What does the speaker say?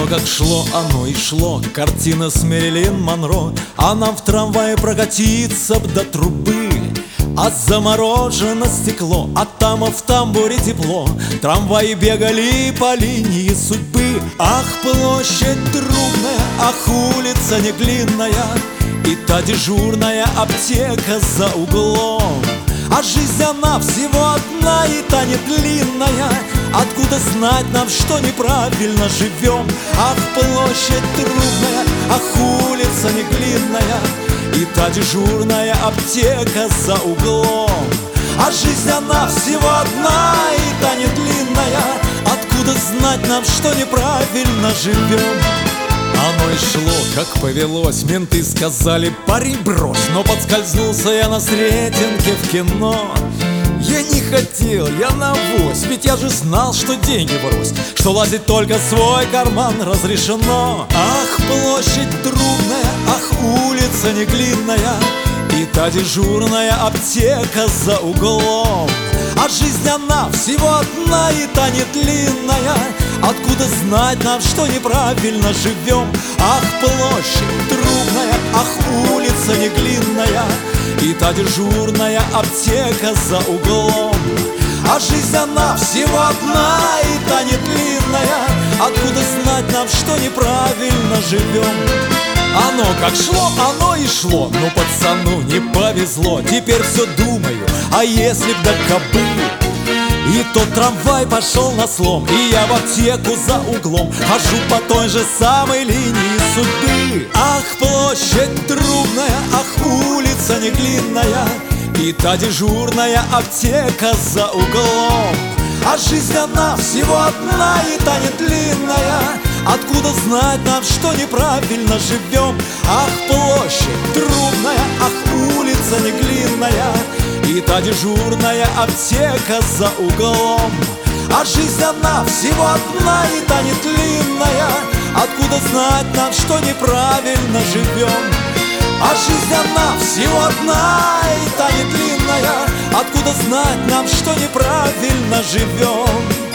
как шло, оно и шло. Картина с Мэрилин Монро. А нам в трамвае прокатиться б до трубы. А заморожено стекло, а там в тамбуре тепло. Трамваи бегали по линии судьбы. Ах, площадь трудная, ах, улица неглинная, и та дежурная аптека за углом. А жизнь она всего одна, и та не длинная. Откуда знать нам, что неправильно живем? Ах, площадь трудная, ах, улица неглинная, и та дежурная аптека за углом. А жизнь она всего одна, и та не длинная. Откуда знать нам, что неправильно живем? Оно и шло, как повелось. Менты сказали: парень, брось. Но подскользнулся я на Сретенке в кино. Я не хотел, я навось, ведь я же знал, что деньги врозь, что лазить только в свой карман разрешено. Ах, площадь трудная, ах, улица неглинная, и та дежурная аптека за углом. А жизнь она всего одна, и та не длинная. Откуда знать нам, что неправильно живем? Ах, площадь трудная, ах, улица неглинная, и та дежурная аптека за углом. А жизнь она всего одна, и та не длинная. Откуда знать нам, что неправильно живем? Оно как шло, оно и шло. Но пацану не повезло. Теперь все думаю, а если б да кабы. И тот трамвай пошел на слом, и я в аптеку за углом хожу по той же самой линии судьбы. Ах, площадь трудная, ах, улица неглинная, и та дежурная аптека за углом. А жизнь она всего одна, и та не длинная. Откуда знать нам, что неправильно живем? Ах, площадь трудная, ах, улица неглинная, и та дежурная аптека за углом. А жизнь она всего одна, и та не длинная. Откуда знать нам, что неправильно живем? А жизнь она всего одна, и та не длинная. Откуда знать нам, что неправильно живем?